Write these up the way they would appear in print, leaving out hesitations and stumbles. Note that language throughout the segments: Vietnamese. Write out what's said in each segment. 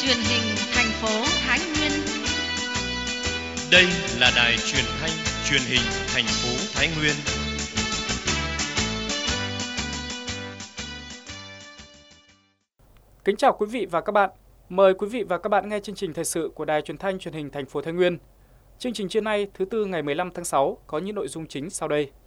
truyền hình thành phố Thái Nguyên. Đây là đài truyền thanh truyền hình thành phố Thái Nguyên. Kính chào quý vị và các bạn. Mời quý vị và các bạn nghe chương trình thời sự của đài truyền thanh truyền hình thành phố Thái Nguyên. Chương trình trưa nay thứ Tư ngày 15 tháng 6 có những nội dung chính sau đây.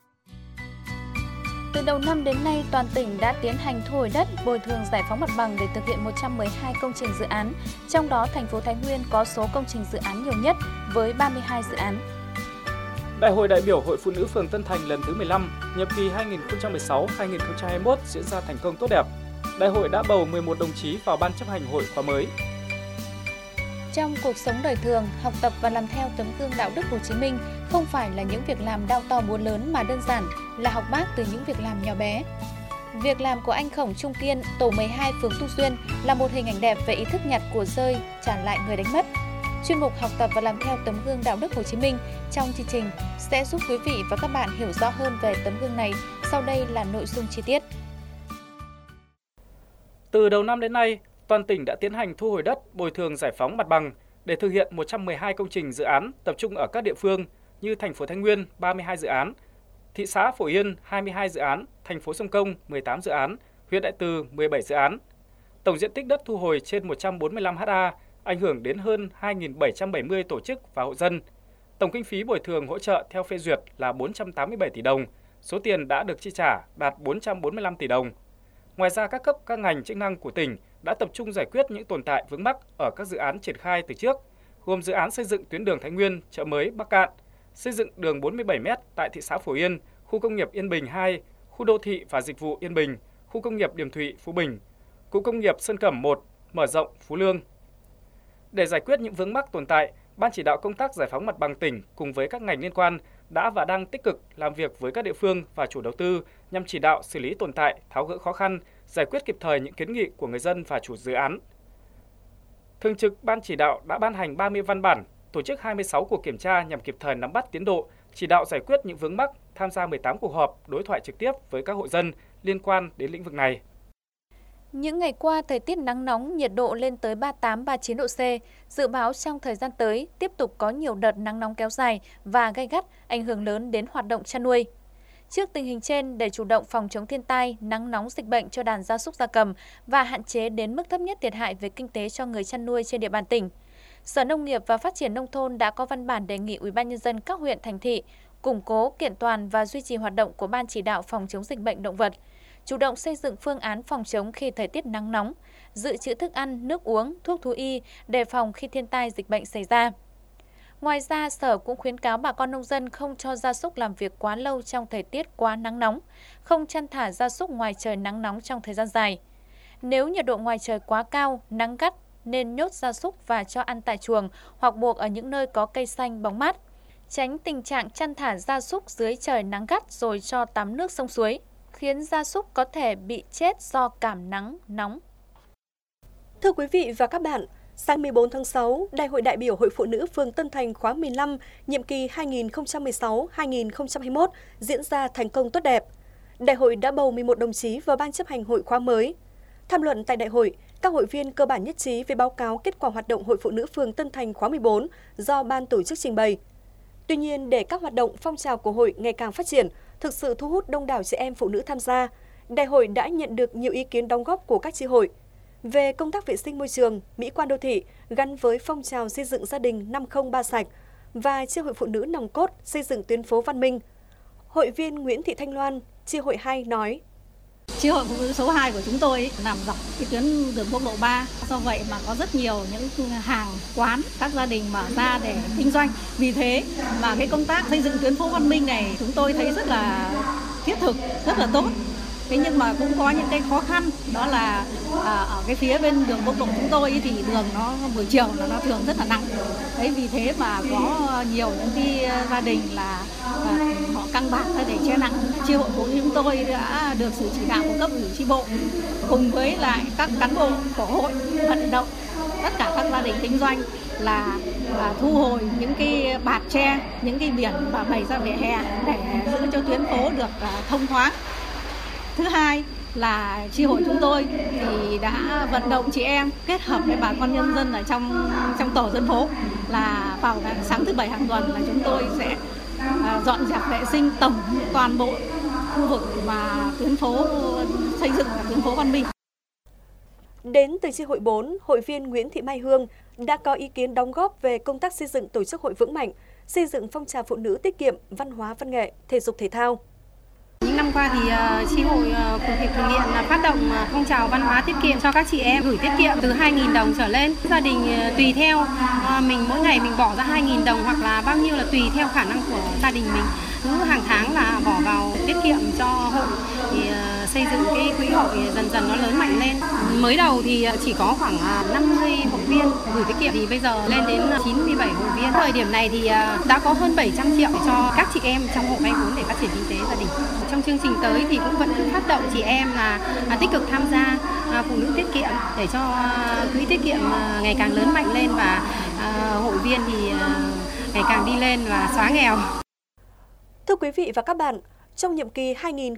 Từ đầu năm đến nay, toàn tỉnh đã tiến hành thu hồi đất, bồi thường giải phóng mặt bằng để thực hiện 112 công trình dự án. Trong đó, thành phố Thái Nguyên có số công trình dự án nhiều nhất với 32 dự án. Đại hội đại biểu Hội Phụ nữ phường Tân Thành lần thứ 15, nhiệm kỳ 2016-2021 diễn ra thành công tốt đẹp. Đại hội đã bầu 11 đồng chí vào Ban chấp hành hội khóa mới. Trong cuộc sống đời thường, học tập và làm theo tấm gương đạo đức Hồ Chí Minh không phải là những việc làm đao to búa lớn mà đơn giản là học bác từ những việc làm nhỏ bé. Việc làm của anh Khổng Trung Kiên, tổ 12 phường Tu Xuyên là một hình ảnh đẹp về ý thức nhặt của rơi, trả lại người đánh mất. Chuyên mục học tập và làm theo tấm gương đạo đức Hồ Chí Minh trong chương trình sẽ giúp quý vị và các bạn hiểu rõ hơn về tấm gương này. Sau đây là nội dung chi tiết. Từ đầu năm đến nay, toàn tỉnh đã tiến hành thu hồi đất, bồi thường giải phóng mặt bằng để thực hiện 112 công trình dự án tập trung ở các địa phương như thành phố Thái Nguyên 32 dự án, thị xã Phổ Yên 22 dự án, thành phố Sông Công 18 dự án, huyện Đại Từ 17 dự án. Tổng diện tích đất thu hồi trên 145 ha, ảnh hưởng đến hơn 2.770 tổ chức và hộ dân. Tổng kinh phí bồi thường hỗ trợ theo phê duyệt là 487 tỷ đồng, số tiền đã được chi trả đạt 445 tỷ đồng. Ngoài ra, các cấp các ngành chức năng của tỉnh đã tập trung giải quyết những tồn tại vướng mắc ở các dự án triển khai từ trước, gồm dự án xây dựng tuyến đường Thái Nguyên, Chợ Mới, Bắc Cạn, xây dựng đường 47m tại thị xã Phổ Yên, khu công nghiệp Yên Bình 2, khu đô thị và dịch vụ Yên Bình, khu công nghiệp Điềm Thụy, Phú Bình, khu công nghiệp Sơn Cẩm 1, mở rộng Phú Lương. Để giải quyết những vướng mắc tồn tại, Ban chỉ đạo công tác giải phóng mặt bằng tỉnh cùng với các ngành liên quan đã và đang tích cực làm việc với các địa phương và chủ đầu tư nhằm chỉ đạo xử lý tồn tại, tháo gỡ khó khăn, giải quyết kịp thời những kiến nghị của người dân và chủ dự án. Thường trực Ban chỉ đạo đã ban hành 30 văn bản, tổ chức 26 cuộc kiểm tra nhằm kịp thời nắm bắt tiến độ, chỉ đạo giải quyết những vướng mắc, tham gia 18 cuộc họp, đối thoại trực tiếp với các hộ dân liên quan đến lĩnh vực này. Những ngày qua, thời tiết nắng nóng, nhiệt độ lên tới 38-39 độ C. Dự báo trong thời gian tới, tiếp tục có nhiều đợt nắng nóng kéo dài và gay gắt, ảnh hưởng lớn đến hoạt động chăn nuôi. Trước tình hình trên, để chủ động phòng chống thiên tai, nắng nóng, dịch bệnh cho đàn gia súc gia cầm và hạn chế đến mức thấp nhất thiệt hại về kinh tế cho người chăn nuôi trên địa bàn tỉnh, Sở Nông nghiệp và Phát triển Nông thôn đã có văn bản đề nghị UBND các huyện, thành thị củng cố, kiện toàn và duy trì hoạt động của Ban chỉ đạo phòng chống dịch bệnh động vật, chủ động xây dựng phương án phòng chống khi thời tiết nắng nóng, dự trữ thức ăn, nước uống, thuốc thú y, đề phòng khi thiên tai dịch bệnh xảy ra. Ngoài ra, Sở cũng khuyến cáo bà con nông dân không cho gia súc làm việc quá lâu trong thời tiết quá nắng nóng, không chăn thả gia súc ngoài trời nắng nóng trong thời gian dài. Nếu nhiệt độ ngoài trời quá cao, nắng gắt, nên nhốt gia súc và cho ăn tại chuồng hoặc buộc ở những nơi có cây xanh, bóng mát. Tránh tình trạng chăn thả gia súc dưới trời nắng gắt rồi cho tắm nước sông suối, khiến gia súc có thể bị chết do cảm nắng nóng. Thưa quý vị và các bạn, sáng 14 tháng 6, Đại hội đại biểu Hội Phụ nữ phường Tân Thành khóa 15, nhiệm kỳ 2016-2021 diễn ra thành công tốt đẹp. Đại hội đã bầu 11 đồng chí vào Ban chấp hành hội khóa mới. Tham luận tại đại hội, các hội viên cơ bản nhất trí với báo cáo kết quả hoạt động Hội Phụ nữ phường Tân Thành khóa 14 do Ban tổ chức trình bày. Tuy nhiên, để các hoạt động phong trào của hội ngày càng phát triển, thực sự thu hút đông đảo chị em phụ nữ tham gia, đại hội đã nhận được nhiều ý kiến đóng góp của các chi hội về công tác vệ sinh môi trường, mỹ quan đô thị gắn với phong trào xây dựng gia đình 503 sạch và chi hội phụ nữ nòng cốt xây dựng tuyến phố văn minh. Hội viên Nguyễn Thị Thanh Loan, chi hội 2 nói: Chi hội phụ nữ số 2 của chúng tôi nằm dọc cái tuyến đường quốc lộ 3, do vậy mà có rất nhiều những hàng quán, các gia đình mở ra để kinh doanh. Vì thế mà cái công tác xây dựng tuyến phố văn minh này chúng tôi thấy rất là thiết thực, rất là tốt. Thế nhưng mà cũng có những cái khó khăn, đó là ở cái phía bên đường quốc lộ chúng tôi thì đường nó buổi chiều nó thường rất là nặng. Đấy, vì thế mà có nhiều những cái gia đình là họ căng bạc ra để che nắng. Chi hội của chúng tôi đã được sự chỉ đạo của cấp ủy chi bộ cùng với lại các cán bộ của hội vận động tất cả các gia đình kinh doanh là thu hồi những cái bạt tre, những cái biển và bày ra vỉa hè để giữ cho tuyến phố được thông thoáng. Thứ hai là chi hội chúng tôi thì đã vận động chị em kết hợp với bà con nhân dân ở trong tổ dân phố là vào sáng thứ Bảy hàng tuần là chúng tôi sẽ dọn dẹp vệ sinh tổng toàn bộ khu vực và tuyến phố xây dựng và tuyến phố văn minh. Đến từ chi hội 4, hội viên Nguyễn Thị Mai Hương đã có ý kiến đóng góp về công tác xây dựng tổ chức hội vững mạnh, xây dựng phong trào phụ nữ tiết kiệm, văn hóa, văn nghệ, thể dục thể thao. Những năm qua thì chi hội Phụng Hiệp Thủy Nghiện phát động phong trào văn hóa tiết kiệm cho các chị em gửi tiết kiệm từ 2.000 đồng trở lên. Gia đình tùy theo mình mỗi ngày mình bỏ ra 2.000 đồng hoặc là bao nhiêu là tùy theo khả năng của gia đình mình. Cứ hàng tháng là bỏ vào tiết kiệm cho hội thì xây dựng cái quỹ hội dần dần nó lớn mạnh lên. Mới đầu thì chỉ có khoảng 50 hội viên gửi tiết kiệm thì bây giờ lên đến 97 hội viên. Thời điểm này thì đã có hơn 700 triệu cho các chị em trong hộ vay vốn để phát triển kinh tế gia đình. Trong chương trình tới thì cũng vẫn cứ phát động chị em là tích cực tham gia phụ nữ tiết kiệm để cho quỹ tiết kiệm ngày càng lớn mạnh lên và hội viên thì ngày càng đi lên và xóa nghèo. Thưa quý vị và các bạn, trong nhiệm kỳ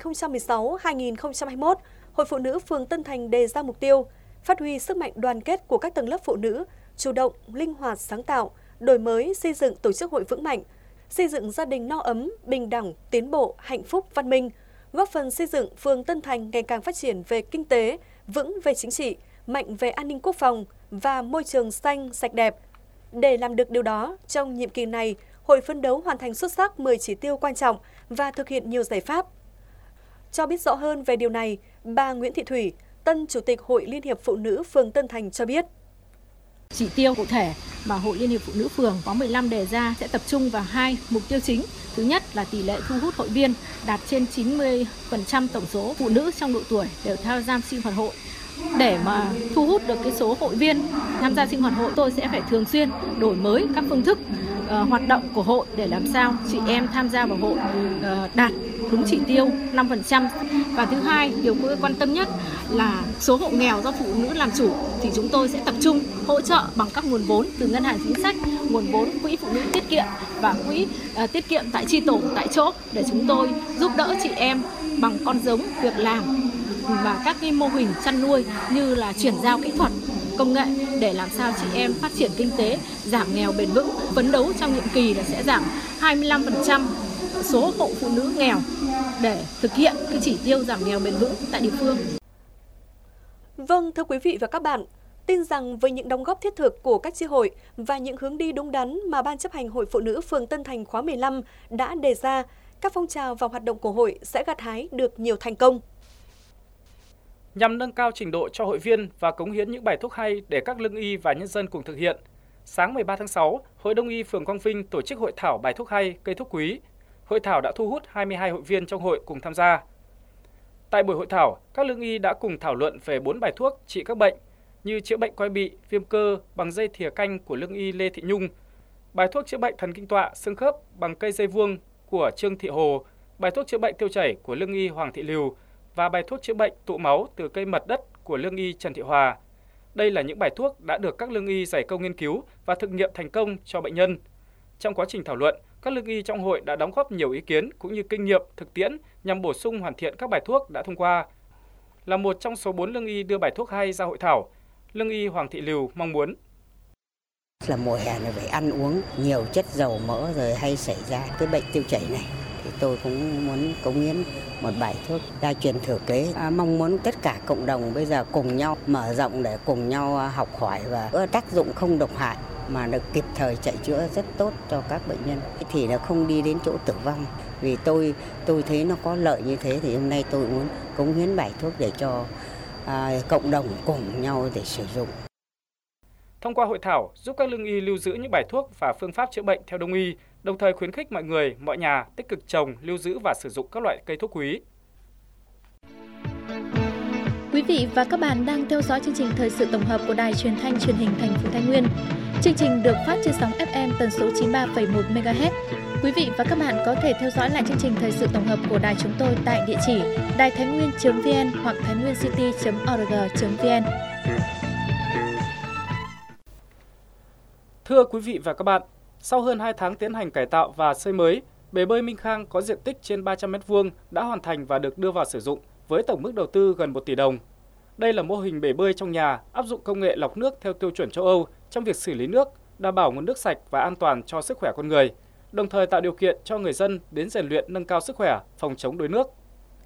2016-2021, Hội Phụ nữ phường Tân Thành đề ra mục tiêu phát huy sức mạnh đoàn kết của các tầng lớp phụ nữ, chủ động, linh hoạt, sáng tạo, đổi mới, xây dựng tổ chức hội vững mạnh, xây dựng gia đình no ấm, bình đẳng, tiến bộ, hạnh phúc, văn minh, góp phần xây dựng phường Tân Thành ngày càng phát triển về kinh tế, vững về chính trị, mạnh về an ninh quốc phòng và môi trường xanh, sạch đẹp. Để làm được điều đó, trong nhiệm kỳ này, Hội phấn đấu hoàn thành xuất sắc 10 chỉ tiêu quan trọng và thực hiện nhiều giải pháp. Cho biết rõ hơn về điều này, bà Nguyễn Thị Thủy, tân Chủ tịch Hội Liên hiệp Phụ nữ phường Tân Thành cho biết. Chỉ tiêu cụ thể mà Hội Liên hiệp Phụ nữ phường có 15 đề ra sẽ tập trung vào 2 mục tiêu chính. Thứ nhất là tỷ lệ thu hút hội viên đạt trên 90% tổng số phụ nữ trong độ tuổi đều tham gia sinh hoạt hội. Để mà thu hút được cái số hội viên tham gia sinh hoạt hội, tôi sẽ phải thường xuyên đổi mới các phương thức hoạt động của hội để làm sao chị em tham gia vào hội đạt đúng chỉ tiêu 5%. Và thứ hai, điều tôi quan tâm nhất là số hộ nghèo do phụ nữ làm chủ thì chúng tôi sẽ tập trung hỗ trợ bằng các nguồn vốn từ ngân hàng chính sách, nguồn vốn quỹ phụ nữ tiết kiệm và quỹ tiết kiệm tại chi tổ tại chỗ để chúng tôi giúp đỡ chị em bằng con giống, việc làm và các cái mô hình chăn nuôi như là chuyển giao kỹ thuật, công nghệ để làm sao chị em phát triển kinh tế, giảm nghèo bền vững. Phấn đấu trong nhiệm kỳ là sẽ giảm 25% số hộ phụ nữ nghèo để thực hiện cái chỉ tiêu giảm nghèo bền vững tại địa phương. Vâng, thưa quý vị và các bạn, tin rằng với những đóng góp thiết thực của các chi hội và những hướng đi đúng đắn mà Ban chấp hành Hội Phụ nữ phường Tân Thành khóa 15 đã đề ra, các phong trào và hoạt động của hội sẽ gặt hái được nhiều thành công. Nhằm nâng cao trình độ cho hội viên và cống hiến những bài thuốc hay để các lương y và nhân dân cùng thực hiện, sáng 13 tháng 6, Hội Đông y phường Quang Vinh tổ chức hội thảo bài thuốc hay, cây thuốc quý. Hội thảo đã thu hút 22 hội viên trong hội cùng tham gia. Tại buổi hội thảo, các lương y đã cùng thảo luận về 4 bài thuốc trị các bệnh như chữa bệnh quai bị, viêm cơ bằng dây thìa canh của lương y Lê Thị Nhung, bài thuốc chữa bệnh thần kinh tọa, xương khớp bằng cây dây vuông của Trương Thị Hồ, bài thuốc chữa bệnh tiêu chảy của lương y Hoàng Thị Lìu và bài thuốc chữa bệnh tụ máu từ cây mật đất của lương y Trần Thị Hòa. Đây là những bài thuốc đã được các lương y dày công nghiên cứu và thực nghiệm thành công cho bệnh nhân. Trong quá trình thảo luận, các lương y trong hội đã đóng góp nhiều ý kiến cũng như kinh nghiệm, thực tiễn nhằm bổ sung hoàn thiện các bài thuốc đã thông qua. Là một trong số 4 lương y đưa bài thuốc hay ra hội thảo, lương y Hoàng Thị Lìu mong muốn. Là mùa hè này phải ăn uống nhiều chất dầu mỡ rồi hay xảy ra cái bệnh tiêu chảy này. Thì tôi cũng muốn cống hiến một bài thuốc đa truyền thừa kế. Mong muốn tất cả cộng đồng bây giờ cùng nhau mở rộng để cùng nhau học hỏi và tác dụng không độc hại mà được kịp thời chạy chữa rất tốt cho các bệnh nhân. Thì nó không đi đến chỗ tử vong. Vì tôi thấy nó có lợi như thế thì hôm nay tôi muốn cống hiến bài thuốc để cho cộng đồng cùng nhau để sử dụng. Thông qua hội thảo giúp các lương y lưu giữ những bài thuốc và phương pháp chữa bệnh theo Đông y, đồng thời khuyến khích mọi người, mọi nhà tích cực trồng, lưu giữ và sử dụng các loại cây thuốc quý. Quý vị và các bạn đang theo dõi chương trình thời sự tổng hợp của Đài Truyền thanh Truyền hình thành phố Thái Nguyên. Chương trình được phát trên sóng FM tần số 93,1 MHz. Quý vị và các bạn có thể theo dõi lại chương trình thời sự tổng hợp của đài chúng tôi tại địa chỉ đài-tháinnguyên.vn hoặc thainwincity.org.vn. Thưa quý vị và các bạn, sau hơn 2 tháng tiến hành cải tạo và xây mới, bể bơi Minh Khang có diện tích trên 300 m2 đã hoàn thành và được đưa vào sử dụng với tổng mức đầu tư gần 1 tỷ đồng. Đây là mô hình bể bơi trong nhà áp dụng công nghệ lọc nước theo tiêu chuẩn châu Âu trong việc xử lý nước, đảm bảo nguồn nước sạch và an toàn cho sức khỏe con người, đồng thời tạo điều kiện cho người dân đến rèn luyện nâng cao sức khỏe, phòng chống đuối nước.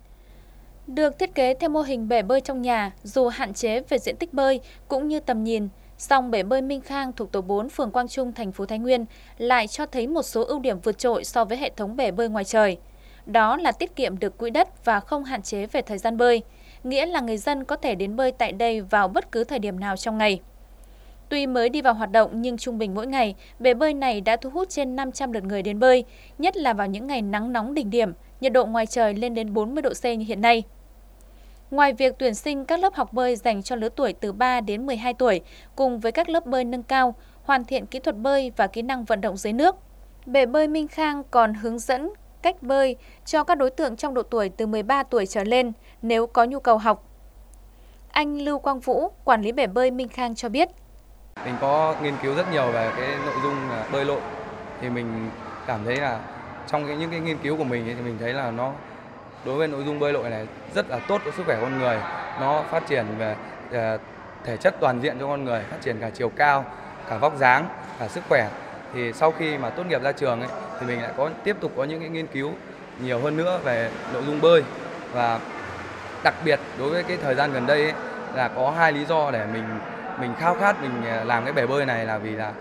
Được thiết kế theo mô hình bể bơi trong nhà, dù hạn chế về diện tích bơi cũng như tầm nhìn, song bể bơi Minh Khang thuộc tổ 4 phường Quang Trung, thành phố Thái Nguyên lại cho thấy một số ưu điểm vượt trội so với hệ thống bể bơi ngoài trời. Đó là tiết kiệm được quỹ đất và không hạn chế về thời gian bơi, nghĩa là người dân có thể đến bơi tại đây vào bất cứ thời điểm nào trong ngày. Tuy mới đi vào hoạt động nhưng trung bình mỗi ngày, bể bơi này đã thu hút trên 500 lượt người đến bơi, nhất là vào những ngày nắng nóng đỉnh điểm, nhiệt độ ngoài trời lên đến 40 độ C như hiện nay. Ngoài việc tuyển sinh các lớp học bơi dành cho lứa tuổi từ 3 đến 12 tuổi, cùng với các lớp bơi nâng cao, hoàn thiện kỹ thuật bơi và kỹ năng vận động dưới nước, bể bơi Minh Khang còn hướng dẫn cách bơi cho các đối tượng trong độ tuổi từ 13 tuổi trở lên nếu có nhu cầu học. Anh Lưu Quang Vũ, quản lý bể bơi Minh Khang cho biết. Mình có nghiên cứu rất nhiều về cái nội dung bơi lội, thì mình cảm thấy là trong những cái nghiên cứu của mình thì mình thấy là nó đối với nội dung bơi lội này rất là tốt cho sức khỏe con người. Nó phát triển về thể chất toàn diện cho con người, phát triển cả chiều cao, cả vóc dáng, cả sức khỏe. Thì sau khi mà tốt nghiệp ra trường ấy, thì mình lại tiếp tục có những cái nghiên cứu nhiều hơn nữa về nội dung bơi. Và đặc biệt đối với cái thời gian gần đây ấy, là có 2 lý do để mình khao khát mình làm cái bể bơi này, là vì là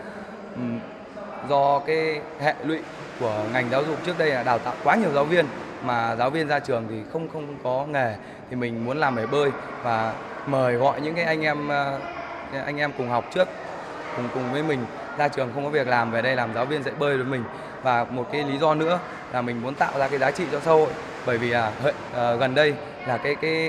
do cái hệ lụy của ngành giáo dục trước đây là đào tạo quá nhiều giáo viên, mà giáo viên ra trường thì không có nghề, thì mình muốn làm bể bơi và mời gọi những cái anh em cùng học trước cùng với mình ra trường không có việc làm về đây làm giáo viên dạy bơi với mình. Và một cái lý do nữa là mình muốn tạo ra cái giá trị cho xã hội, bởi vì gần đây là cái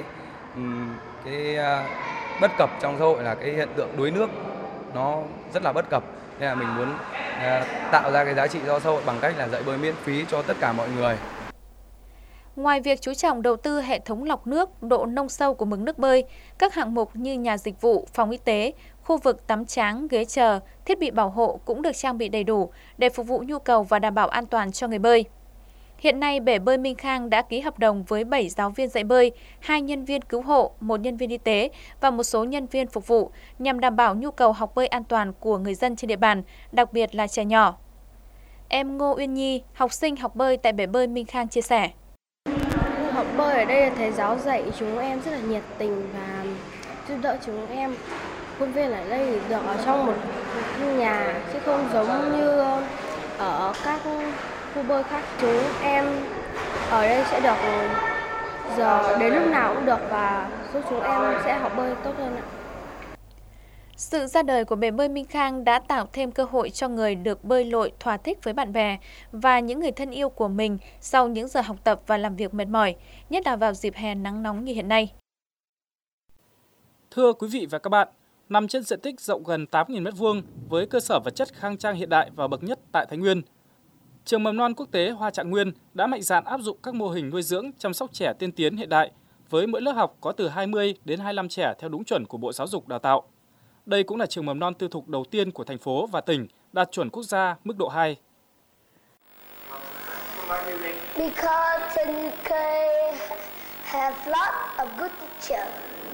bất cập trong xã hội là cái hiện tượng đuối nước nó rất là bất cập, nên là mình muốn tạo ra cái giá trị cho xã hội bằng cách là dạy bơi miễn phí cho tất cả mọi người. Ngoài việc chú trọng đầu tư hệ thống lọc nước, độ nông sâu của mực nước bơi, các hạng mục như nhà dịch vụ, phòng y tế, khu vực tắm tráng, ghế chờ, thiết bị bảo hộ cũng được trang bị đầy đủ để phục vụ nhu cầu và đảm bảo an toàn cho người bơi. Hiện nay, bể bơi Minh Khang đã ký hợp đồng với 7 giáo viên dạy bơi, 2 nhân viên cứu hộ, 1 nhân viên y tế và một số nhân viên phục vụ nhằm đảm bảo nhu cầu học bơi an toàn của người dân trên địa bàn, đặc biệt là trẻ nhỏ. Em Ngô Uyên Nhi, học sinh học bơi tại bể bơi Minh Khang chia sẻ. Học bơi ở đây thầy giáo dạy chúng em rất là nhiệt tình và giúp đỡ chúng em. Khuôn viên ở đây thì được ở trong một nhà chứ không giống như ở các khu bơi khác. Chúng em ở đây sẽ được giờ đến lúc nào cũng được và giúp chúng em sẽ học bơi tốt hơn ạ. Sự ra đời của bể bơi Minh Khang đã tạo thêm cơ hội cho người được bơi lội thỏa thích với bạn bè và những người thân yêu của mình sau những giờ học tập và làm việc mệt mỏi, nhất là vào dịp hè nắng nóng như hiện nay. Thưa quý vị và các bạn, nằm trên diện tích rộng gần 8.000 m2 với cơ sở vật chất khang trang hiện đại và bậc nhất tại Thái Nguyên, Trường Mầm non Quốc tế Hoa Trạng Nguyên đã mạnh dạn áp dụng các mô hình nuôi dưỡng chăm sóc trẻ tiên tiến hiện đại với mỗi lớp học có từ 20 đến 25 trẻ theo đúng chuẩn của Bộ Giáo dục Đào tạo. Đây cũng là trường mầm non tư thục đầu tiên của thành phố và tỉnh đạt chuẩn quốc gia mức độ 2. Because UK have lots of good teachers.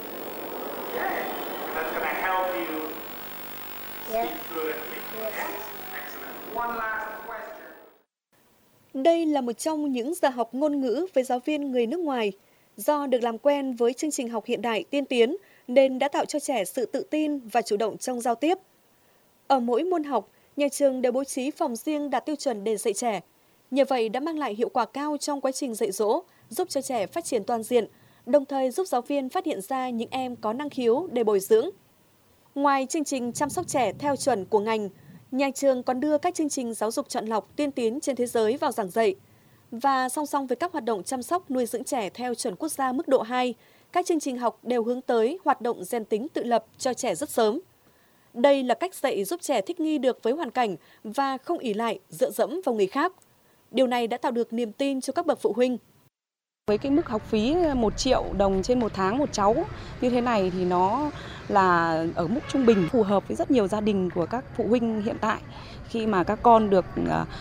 That's going to help you speak fluently. Yes. Excellent. One last question. Đây là một trong những giờ học ngôn ngữ với giáo viên người nước ngoài. Do được làm quen với chương trình học hiện đại tiên tiến, nên đã tạo cho trẻ sự tự tin và chủ động trong giao tiếp. Ở mỗi môn học, nhà trường đều bố trí phòng riêng đạt tiêu chuẩn để dạy trẻ. Nhờ vậy đã mang lại hiệu quả cao trong quá trình dạy dỗ, giúp cho trẻ phát triển toàn diện, đồng thời giúp giáo viên phát hiện ra những em có năng khiếu để bồi dưỡng. Ngoài chương trình chăm sóc trẻ theo chuẩn của ngành, nhà trường còn đưa các chương trình giáo dục chọn lọc tiên tiến trên thế giới vào giảng dạy. Và song song với các hoạt động chăm sóc nuôi dưỡng trẻ theo chuẩn quốc gia mức độ 2, các chương trình học đều hướng tới hoạt động rèn tính tự lập cho trẻ rất sớm. Đây là cách dạy giúp trẻ thích nghi được với hoàn cảnh và không ỷ lại, dựa dẫm vào người khác. Điều này đã tạo được niềm tin cho các bậc phụ huynh. Với cái mức học phí 1 triệu đồng trên một tháng một cháu như thế này thì nó là ở mức trung bình, phù hợp với rất nhiều gia đình của các phụ huynh hiện tại. Khi mà các con được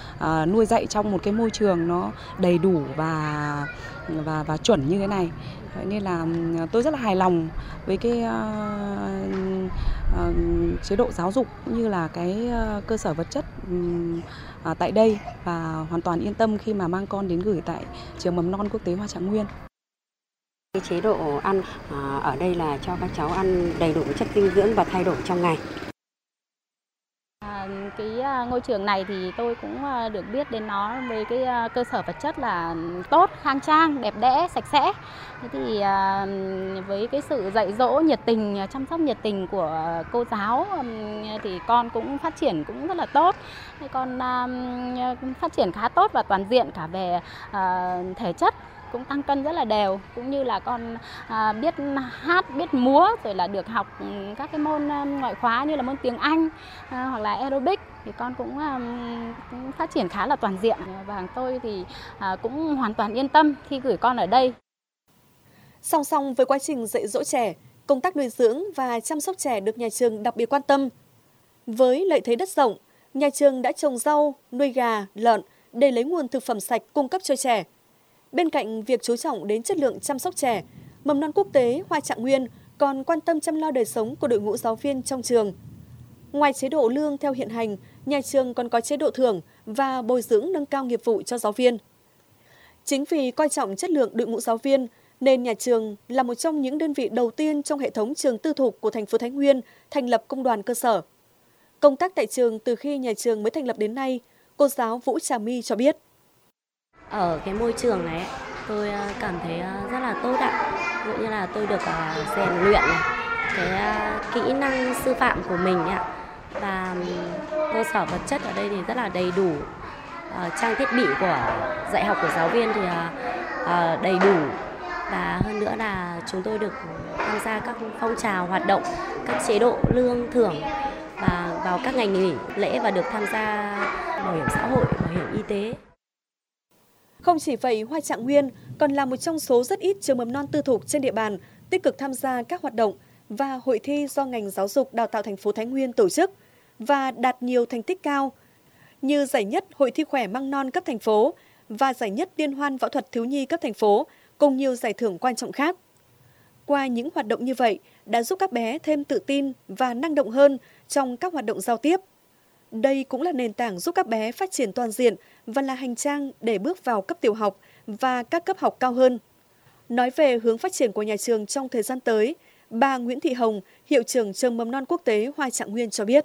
nuôi dạy trong một cái môi trường nó đầy đủ và chuẩn như thế này, Vậy nên là tôi rất là hài lòng với cái chế độ giáo dục cũng như là cái cơ sở vật chất tại đây, và hoàn toàn yên tâm khi mà mang con đến gửi tại trường mầm non quốc tế Hoa Trạng Nguyên. Cái chế độ ăn ở đây là cho các cháu ăn đầy đủ chất dinh dưỡng và thay đổi trong ngày. Cái ngôi trường này thì tôi cũng được biết đến nó với cái cơ sở vật chất là tốt, khang trang, đẹp đẽ, sạch sẽ. Thế thì với cái sự dạy dỗ nhiệt tình, chăm sóc nhiệt tình của cô giáo thì con cũng phát triển cũng rất là tốt. Con phát triển khá tốt và toàn diện cả về thể chất, cũng tăng cân rất là đều, cũng như là con biết hát, biết múa, rồi là được học các cái môn ngoại khóa như là môn tiếng Anh hoặc là aerobic, thì con cũng phát triển khá là toàn diện, và tôi thì cũng hoàn toàn yên tâm khi gửi con ở đây. Song song với quá trình dạy dỗ trẻ, công tác nuôi dưỡng và chăm sóc trẻ được nhà trường đặc biệt quan tâm. Với lợi thế đất rộng, nhà trường đã trồng rau, nuôi gà, lợn để lấy nguồn thực phẩm sạch cung cấp cho trẻ. Bên cạnh việc chú trọng đến chất lượng chăm sóc trẻ, Mầm non quốc tế Hoa Trạng Nguyên còn quan tâm chăm lo đời sống của đội ngũ giáo viên trong trường. Ngoài chế độ lương theo hiện hành, nhà trường còn có chế độ thưởng và bồi dưỡng nâng cao nghiệp vụ cho giáo viên. Chính vì coi trọng chất lượng đội ngũ giáo viên, nên nhà trường là một trong những đơn vị đầu tiên trong hệ thống trường tư thục của thành phố Thái Nguyên thành lập công đoàn cơ sở. Công tác tại trường từ khi nhà trường mới thành lập đến nay, cô giáo Vũ Trà My cho biết. Ở cái môi trường này tôi cảm thấy rất là tốt ạ. Ví dụ như là tôi được rèn luyện cái kỹ năng sư phạm của mình ạ. Và cơ sở vật chất ở đây thì rất là đầy đủ. Trang thiết bị của dạy học của giáo viên thì đầy đủ. Và hơn nữa là chúng tôi được tham gia các phong trào hoạt động, các chế độ lương thưởng và vào các ngày nghỉ lễ, và được tham gia bảo hiểm xã hội, bảo hiểm y tế. Không chỉ vậy, Hoa Trạng Nguyên còn là một trong số rất ít trường mầm non tư thục trên địa bàn tích cực tham gia các hoạt động và hội thi do ngành giáo dục đào tạo thành phố Thái Nguyên tổ chức và đạt nhiều thành tích cao, như giải nhất Hội thi khỏe măng non cấp thành phố và giải nhất Liên hoan võ thuật thiếu nhi cấp thành phố, cùng nhiều giải thưởng quan trọng khác. Qua những hoạt động như vậy đã giúp các bé thêm tự tin và năng động hơn trong các hoạt động giao tiếp. Đây cũng là nền tảng giúp các bé phát triển toàn diện và là hành trang để bước vào cấp tiểu học và các cấp học cao hơn. Nói về hướng phát triển của nhà trường trong thời gian tới, bà Nguyễn Thị Hồng, hiệu trưởng trường mầm non quốc tế Hoa Trạng Nguyên cho biết.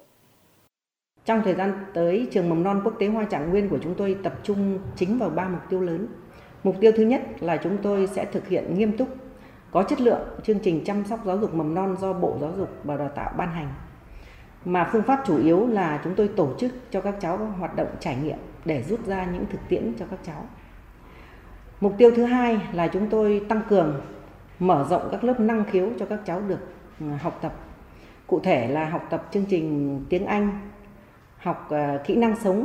Trong thời gian tới, trường mầm non quốc tế Hoa Trạng Nguyên của chúng tôi tập trung chính vào 3 mục tiêu lớn. Mục tiêu thứ nhất là chúng tôi sẽ thực hiện nghiêm túc, có chất lượng chương trình chăm sóc giáo dục mầm non do Bộ Giáo dục và Đào tạo ban hành. Mà phương pháp chủ yếu là chúng tôi tổ chức cho các cháu hoạt động trải nghiệm để rút ra những thực tiễn cho các cháu. Mục tiêu thứ hai là chúng tôi tăng cường, mở rộng các lớp năng khiếu cho các cháu được học tập. Cụ thể là học tập chương trình tiếng Anh, học kỹ năng sống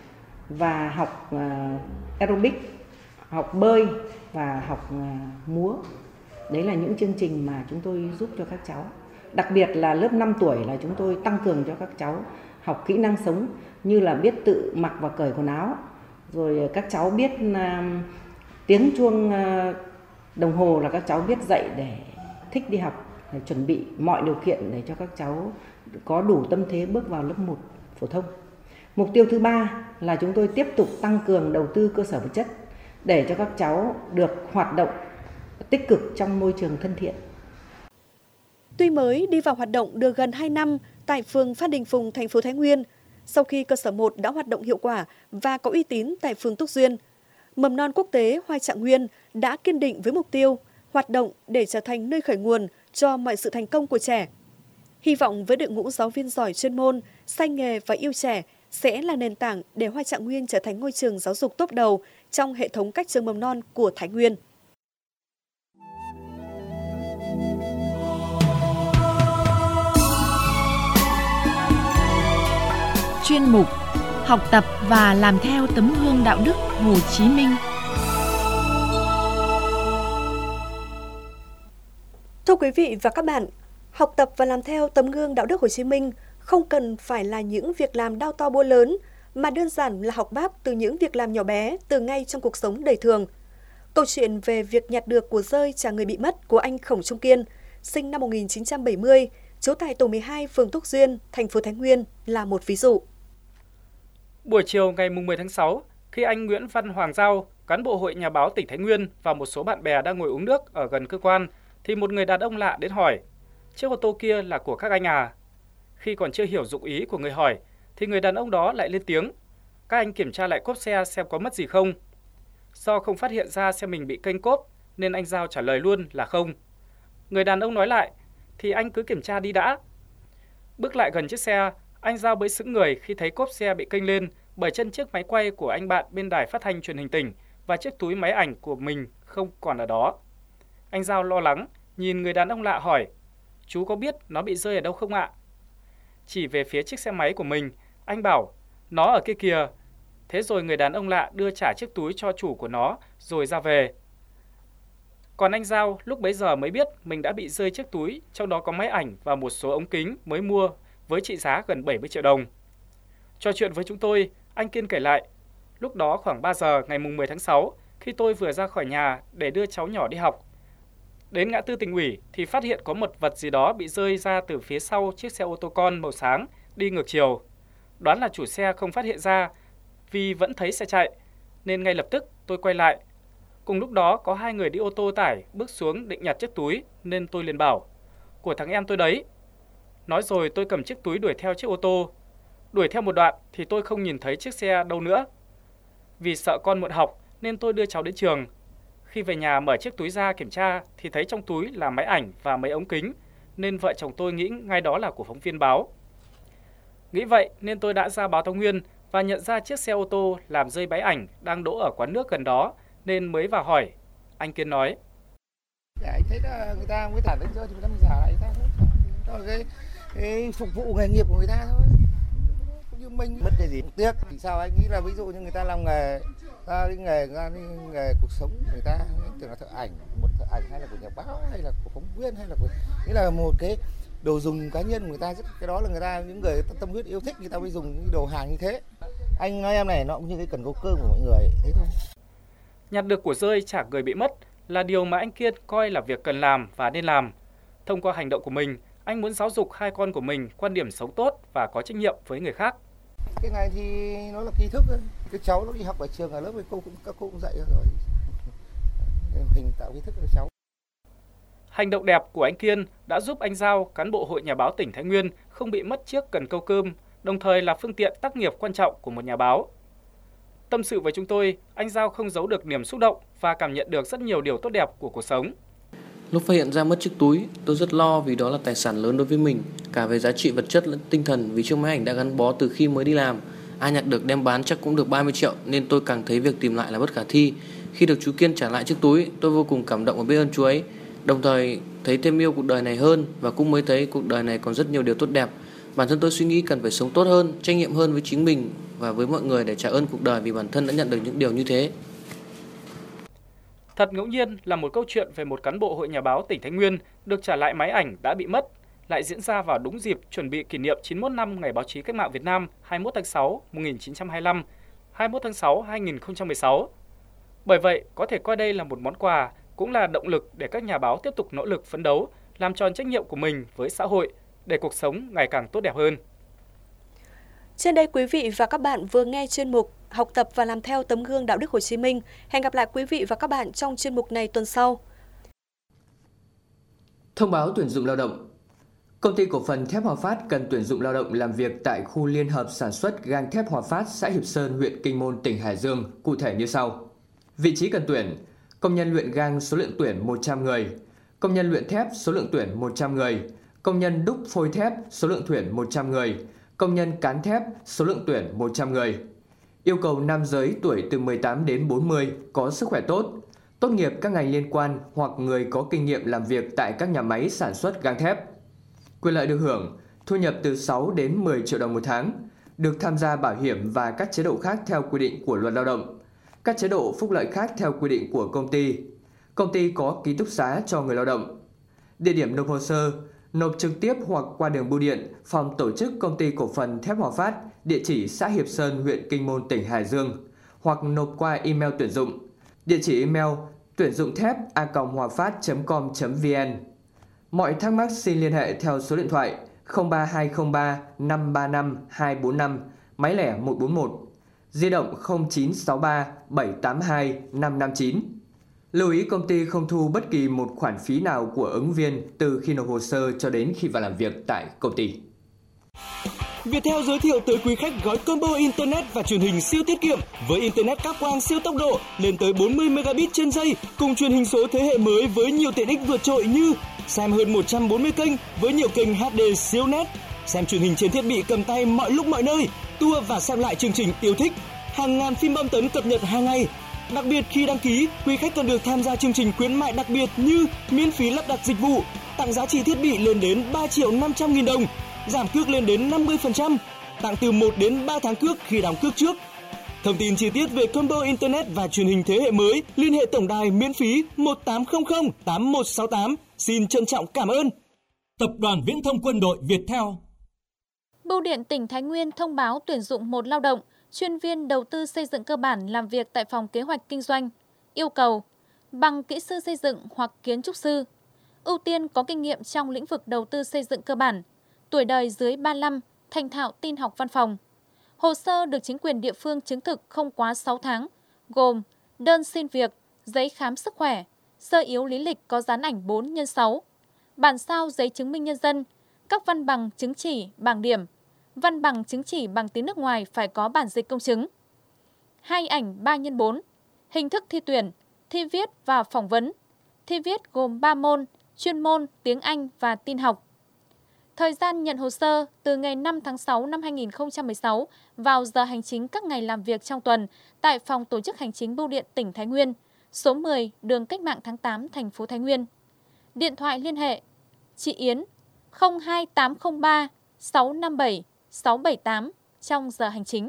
và học aerobic, học bơi và học múa. Đấy là những chương trình mà chúng tôi giúp cho các cháu. Đặc biệt là lớp 5 tuổi là chúng tôi tăng cường cho các cháu học kỹ năng sống như là biết tự mặc và cởi quần áo. Rồi các cháu biết tiếng chuông đồng hồ là các cháu biết dậy để thích đi học, để chuẩn bị mọi điều kiện để cho các cháu có đủ tâm thế bước vào lớp 1 phổ thông. Mục tiêu thứ ba là chúng tôi tiếp tục tăng cường đầu tư cơ sở vật chất để cho các cháu được hoạt động tích cực trong môi trường thân thiện. Tuy mới đi vào hoạt động được gần 2 năm tại phường Phan Đình Phùng, thành phố Thái Nguyên, sau khi cơ sở 1 đã hoạt động hiệu quả và có uy tín tại phường Túc Duyên, Mầm non quốc tế Hoa Trạng Nguyên đã kiên định với mục tiêu hoạt động để trở thành nơi khởi nguồn cho mọi sự thành công của trẻ. Hy vọng với đội ngũ giáo viên giỏi chuyên môn, say nghề và yêu trẻ sẽ là nền tảng để Hoa Trạng Nguyên trở thành ngôi trường giáo dục top đầu trong hệ thống các trường mầm non của Thái Nguyên. Chuyên mục Học tập và làm theo tấm gương đạo đức Hồ Chí Minh. Thưa quý vị và các bạn, học tập và làm theo tấm gương đạo đức Hồ Chí Minh không cần phải là những việc làm đao to búa lớn, mà đơn giản là học báp từ những việc làm nhỏ bé từ ngay trong cuộc sống đời thường. Câu chuyện về việc nhặt được của rơi trả người bị mất của anh Khổng Trung Kiên, sinh năm 1970, trú tại tổ 12 phường Túc Duyên, thành phố Thái Nguyên là một ví dụ. Buổi chiều ngày 10 tháng 6, khi anh Nguyễn Văn Hoàng Giao, cán bộ Hội Nhà báo tỉnh Thái Nguyên và một số bạn bè đang ngồi uống nước ở gần cơ quan, thì một người đàn ông lạ đến hỏi, chiếc ô tô kia là của các anh à? Khi còn chưa hiểu dụng ý của người hỏi, thì người đàn ông đó lại lên tiếng, các anh kiểm tra lại cốp xe xem có mất gì không. Do không phát hiện ra xe mình bị kênh cốp, nên anh Giao trả lời luôn là không. Người đàn ông nói lại, thì anh cứ kiểm tra đi đã. Bước lại gần chiếc xe, anh Giao bỗng sững người khi thấy cốp xe bị kênh lên bởi chân chiếc máy quay của anh bạn bên đài phát thanh truyền hình tỉnh và chiếc túi máy ảnh của mình không còn ở đó. Anh Giao lo lắng, nhìn người đàn ông lạ hỏi, chú có biết nó bị rơi ở đâu không ạ? Chỉ về phía chiếc xe máy của mình, anh bảo, nó ở kia kìa. Thế rồi người đàn ông lạ đưa trả chiếc túi cho chủ của nó rồi ra về. Còn anh Giao lúc bấy giờ mới biết mình đã bị rơi chiếc túi, trong đó có máy ảnh và một số ống kính mới mua với trị giá gần 70 triệu đồng. Trò chuyện với chúng tôi, anh Kiên kể lại, lúc đó khoảng 3 giờ ngày 10 tháng 6, khi tôi vừa ra khỏi nhà để đưa cháu nhỏ đi học. Đến ngã tư Tỉnh ủy thì phát hiện có một vật gì đó bị rơi ra từ phía sau chiếc xe ô tô con màu sáng đi ngược chiều. Đoán là chủ xe không phát hiện ra vì vẫn thấy xe chạy, nên ngay lập tức tôi quay lại. Cùng lúc đó có 2 người đi ô tô tải bước xuống định nhặt chiếc túi nên tôi liền bảo, của thằng em tôi đấy. Nói rồi tôi cầm chiếc túi đuổi theo chiếc ô tô. Đuổi theo một đoạn thì tôi không nhìn thấy chiếc xe đâu nữa. Vì sợ con muộn học nên tôi đưa cháu đến trường. Khi về nhà mở chiếc túi ra kiểm tra thì thấy trong túi là máy ảnh và mấy ống kính, nên vợ chồng tôi nghĩ ngay đó là của phóng viên báo. Nghĩ vậy nên tôi đã ra báo Thái Nguyên và nhận ra chiếc xe ô tô làm rơi máy ảnh đang đỗ ở quán nước gần đó nên mới vào hỏi. Anh Kiên nói, anh thấy là người ta mới thả đến rơi thì người ta mới giả lại người ta thôi. Cái phục vụ nghề nghiệp của người ta thôi. Cũng như mình mất cái gì tiếc. Thì sao anh nghĩ là ví dụ như người ta làm nghề, nghề cuộc sống người ta tưởng là thợ ảnh, một thợ ảnh hay là của nhà báo hay là của phóng viên hay là của, nghĩa là một cái đồ dùng cá nhân của người ta, cái đó là người ta, những người tâm huyết yêu thích người ta mới dùng những đồ hàng như thế. Anh nói em này nó cũng như cái cần câu cơm của mọi người thế thôi. Nhặt được của rơi trả người bị mất là điều mà anh Kiên coi là việc cần làm và nên làm. Thông qua hành động của mình, anh muốn giáo dục 2 con của mình quan điểm sống tốt và có trách nhiệm với người khác. Cái này thì nó là kiến thức thôi. Cái cháu nó đi học ở trường ở lớp với các cô cũng dạy rồi. Hình tạo kiến thức cho cháu. Hành động đẹp của anh Kiên đã giúp anh Giao, cán bộ Hội Nhà báo tỉnh Thái Nguyên không bị mất chiếc cần câu cơm, đồng thời là phương tiện tác nghiệp quan trọng của một nhà báo. Tâm sự với chúng tôi, anh Giao không giấu được niềm xúc động và cảm nhận được rất nhiều điều tốt đẹp của cuộc sống. Lúc phát hiện ra mất chiếc túi, tôi rất lo vì đó là tài sản lớn đối với mình, cả về giá trị vật chất lẫn tinh thần, vì chiếc máy ảnh đã gắn bó từ khi mới đi làm. Ai nhặt được đem bán chắc cũng được 30 triệu nên tôi càng thấy việc tìm lại là bất khả thi. Khi được chú Kiên trả lại chiếc túi, tôi vô cùng cảm động và biết ơn chú ấy. Đồng thời thấy thêm yêu cuộc đời này hơn và cũng mới thấy cuộc đời này còn rất nhiều điều tốt đẹp. Bản thân tôi suy nghĩ cần phải sống tốt hơn, trách nhiệm hơn với chính mình và với mọi người để trả ơn cuộc đời vì bản thân đã nhận được những điều như thế. Thật ngẫu nhiên là một câu chuyện về một cán bộ Hội Nhà báo tỉnh Thái Nguyên được trả lại máy ảnh đã bị mất lại diễn ra vào đúng dịp chuẩn bị kỷ niệm 91 năm Ngày Báo chí Cách mạng Việt Nam 21 tháng 6 1925, 21 tháng 6 2016. Bởi vậy, có thể coi đây là một món quà, cũng là động lực để các nhà báo tiếp tục nỗ lực phấn đấu, làm tròn trách nhiệm của mình với xã hội để cuộc sống ngày càng tốt đẹp hơn. Trên đây quý vị và các bạn vừa nghe chuyên mục Học tập và làm theo tấm gương đạo đức Hồ Chí Minh. Hẹn gặp lại quý vị và các bạn trong chuyên mục này tuần sau. Thông báo tuyển dụng lao động. Công ty cổ phần Thép Hòa Phát cần tuyển dụng lao động làm việc tại khu liên hợp sản xuất gang thép Hòa Phát, xã Hiệp Sơn, huyện Kinh Môn, tỉnh Hải Dương, cụ thể như sau. Vị trí cần tuyển: công nhân luyện gang số lượng tuyển 100 người, công nhân luyện thép số lượng tuyển 100 người, công nhân đúc phôi thép số lượng tuyển 100 người, công nhân cán thép số lượng tuyển 100 người. Yêu cầu nam giới tuổi từ 18 đến 40 có sức khỏe tốt, tốt nghiệp các ngành liên quan hoặc người có kinh nghiệm làm việc tại các nhà máy sản xuất gang thép. Quyền lợi được hưởng: thu nhập từ 6 đến 10 triệu đồng một tháng, được tham gia bảo hiểm và các chế độ khác theo quy định của Luật Lao động, các chế độ phúc lợi khác theo quy định của công ty. Công ty có ký túc xá cho người lao động. Địa điểm nộp hồ sơ: nộp trực tiếp hoặc qua đường bưu điện, phòng tổ chức Công ty cổ phần Thép Hòa Phát, địa chỉ xã Hiệp Sơn, huyện Kinh Môn, tỉnh Hải Dương, hoặc nộp qua email tuyển dụng. Địa chỉ email tuyển dụng thép a@hoafast.com.vn. Mọi thắc mắc xin liên hệ theo số điện thoại 03203 535 245, máy lẻ 141, di động 0963 782 559. Lưu ý công ty không thu bất kỳ một khoản phí nào của ứng viên từ khi nộp hồ sơ cho đến khi vào làm việc tại công ty. Viettel giới thiệu tới quý khách gói combo internet và truyền hình siêu tiết kiệm với internet cáp quang siêu tốc độ lên tới 40 megabit trên giây cùng truyền hình số thế hệ mới với nhiều tiện ích vượt trội như xem hơn 140 kênh với nhiều kênh HD siêu nét, xem truyền hình trên thiết bị cầm tay mọi lúc mọi nơi, tua và xem lại chương trình yêu thích, hàng ngàn phim bom tấn cập nhật hàng ngày. Đặc biệt khi đăng ký, quý khách còn được tham gia chương trình khuyến mại đặc biệt như miễn phí lắp đặt dịch vụ, tặng giá trị thiết bị lên đến 3.500.000 đồng, giảm cước lên đến 50%, tặng từ 1 đến 3 tháng cước khi đóng cước trước. Thông tin chi tiết về combo internet và truyền hình thế hệ mới, liên hệ tổng đài miễn phí 1800 8168. Xin trân trọng cảm ơn. Tập đoàn Viễn thông Quân đội Viettel. Bưu điện tỉnh Thái Nguyên thông báo tuyển dụng một lao động, chuyên viên đầu tư xây dựng cơ bản làm việc tại phòng kế hoạch kinh doanh. Yêu cầu bằng kỹ sư xây dựng hoặc kiến trúc sư. Ưu tiên có kinh nghiệm trong lĩnh vực đầu tư xây dựng cơ bản. Tuổi đời dưới 35, thành thạo tin học văn phòng. Hồ sơ được chính quyền địa phương chứng thực không quá 6 tháng, gồm đơn xin việc, giấy khám sức khỏe, sơ yếu lý lịch có dán ảnh 4x6, bản sao giấy chứng minh nhân dân, các văn bằng chứng chỉ, bảng điểm, văn bằng chứng chỉ bằng tiếng nước ngoài phải có bản dịch công chứng. 2 ảnh 3x4, hình thức thi tuyển, thi viết và phỏng vấn. Thi viết gồm 3 môn, chuyên môn tiếng Anh và tin học. Thời gian nhận hồ sơ từ ngày 5 tháng 6 năm 2016 vào giờ hành chính các ngày làm việc trong tuần tại Phòng Tổ chức Hành chính Bưu điện tỉnh Thái Nguyên, số 10 đường Cách mạng tháng 8, thành phố Thái Nguyên. Điện thoại liên hệ chị Yến 02803 657 678 trong giờ hành chính.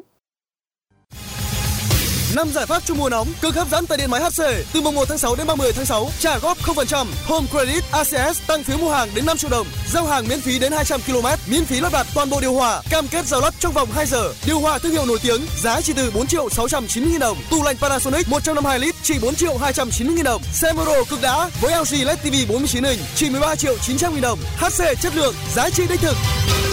5 giải pháp cho mùa nóng cực hấp dẫn tại điện máy HC từ mùng 1 tháng 6 đến 30 tháng 6, trả góp 0%, Home Credit ACS tăng phiếu mua hàng đến 5 triệu đồng, giao hàng miễn phí đến 200 km, miễn phí lắp đặt toàn bộ điều hòa, cam kết giao lắp trong vòng 2 giờ. Điều hòa thương hiệu nổi tiếng giá chỉ từ 4.690.000 đồng, tủ lạnh Panasonic 152 lít chỉ 4.290.000 đồng, xe Euro cực đã với LG LED TV 49 inch chỉ 13.900.000 đồng. HC chất lượng, giá trị đích thực.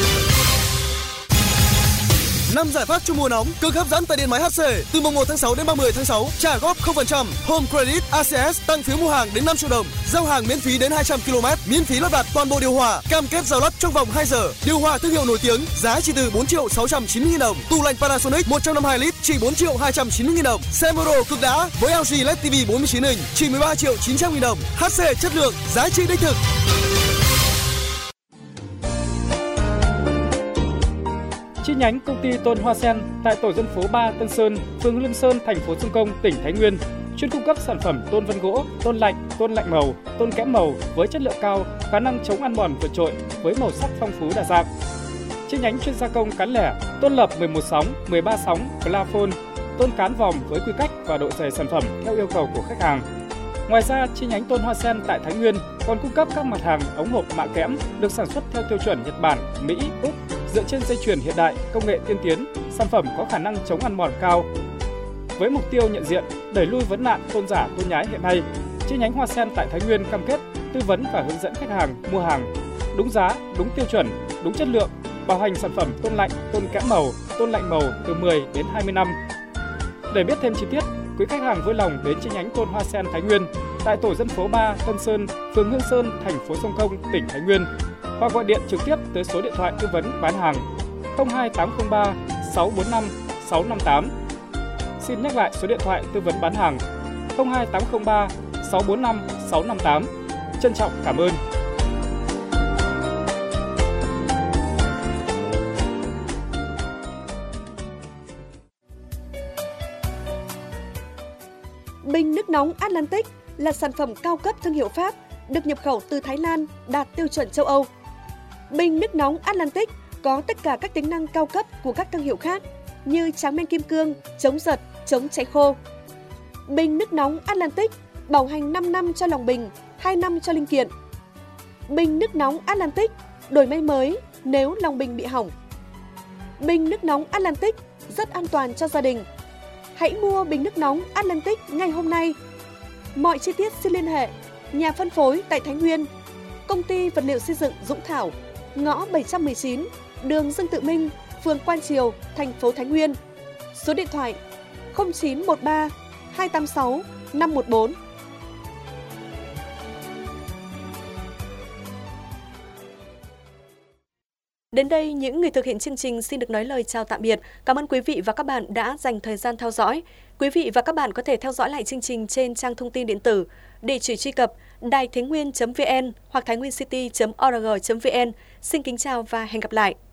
5 giải pháp cho mùa nóng cực hấp dẫn tại điện máy HC từ mùng 1 tháng 6 đến 30 tháng 6, trả góp 0%, Home Credit ACS tăng phiếu mua hàng đến 5 triệu đồng, giao hàng miễn phí đến 200 km, miễn phí lắp đặt toàn bộ điều hòa, cam kết giao lắp trong vòng 2 giờ. Điều hòa thương hiệu nổi tiếng giá chỉ từ 4.690.000 đồng, tủ lạnh Panasonic 152 lít chỉ 4.290.000 đồng, xe Euro cực đã với LG LED TV 49 inch chỉ 13.900.000 đồng. HC chất lượng, giá trị đích thực. Chi nhánh công ty Tôn Hoa Sen tại tổ dân phố 3 Tân Sơn, phường Lương Sơn, thành phố Sông Công, tỉnh Thái Nguyên, chuyên cung cấp sản phẩm tôn vân gỗ, tôn lạnh màu, tôn kẽm màu với chất lượng cao, khả năng chống ăn mòn vượt trội với màu sắc phong phú đa dạng. Chi nhánh chuyên gia công cán lẻ, tôn lập 11 sóng, 13 sóng, plafon, tôn cán vòm với quy cách và độ dày sản phẩm theo yêu cầu của khách hàng. Ngoài ra, chi nhánh Tôn Hoa Sen tại Thái Nguyên còn cung cấp các mặt hàng ống hộp mạ kẽm được sản xuất theo tiêu chuẩn Nhật Bản, Mỹ, Úc, dựa trên dây chuyền hiện đại, công nghệ tiên tiến, sản phẩm có khả năng chống ăn mòn cao. Với mục tiêu nhận diện, đẩy lui vấn nạn tôn giả tôn nhái hiện nay, chi nhánh Hoa Sen tại Thái Nguyên cam kết tư vấn và hướng dẫn khách hàng mua hàng đúng giá, đúng tiêu chuẩn, đúng chất lượng, bảo hành sản phẩm tôn lạnh, tôn kẽm màu, tôn lạnh màu từ 10 đến 20 năm. Để biết thêm chi tiết, quý khách hàng vui lòng đến chi nhánh Tôn Hoa Sen Thái Nguyên tại tổ dân phố 3 Tân Sơn, phường Hương Sơn, thành phố Sông Công, tỉnh Thái Nguyên, hoặc gọi điện trực tiếp tới số điện thoại tư vấn bán hàng 02803 645 658. Xin nhắc lại số điện thoại tư vấn bán hàng 02803 645 658. Trân trọng cảm ơn. Bình nước nóng Atlantic là sản phẩm cao cấp thương hiệu Pháp, được nhập khẩu từ Thái Lan, đạt tiêu chuẩn châu Âu. Bình nước nóng Atlantic có tất cả các tính năng cao cấp của các thương hiệu khác như tráng men kim cương, chống giật, chống cháy khô. Bình nước nóng Atlantic bảo hành 5 năm cho lòng bình, 2 năm cho linh kiện. Bình nước nóng Atlantic đổi may mới nếu lòng bình bị hỏng. Bình nước nóng Atlantic rất an toàn cho gia đình. Hãy mua bình nước nóng Atlantic ngay hôm nay. Mọi chi tiết xin liên hệ nhà phân phối tại Thái Nguyên, Công ty Vật liệu xây dựng Dũng Thảo, ngõ 719, đường Dương Tự Minh, phường Quan Triều, thành phố Thái Nguyên. Số điện thoại 0913 286 514. Đến đây, những người thực hiện chương trình xin được nói lời chào tạm biệt. Cảm ơn quý vị và các bạn đã dành thời gian theo dõi. Quý vị và các bạn có thể theo dõi lại chương trình trên trang thông tin điện tử, địa chỉ truy cập đài thainhnguen.vn hoặc thainhguencity.org.vn. Xin kính chào và hẹn gặp lại!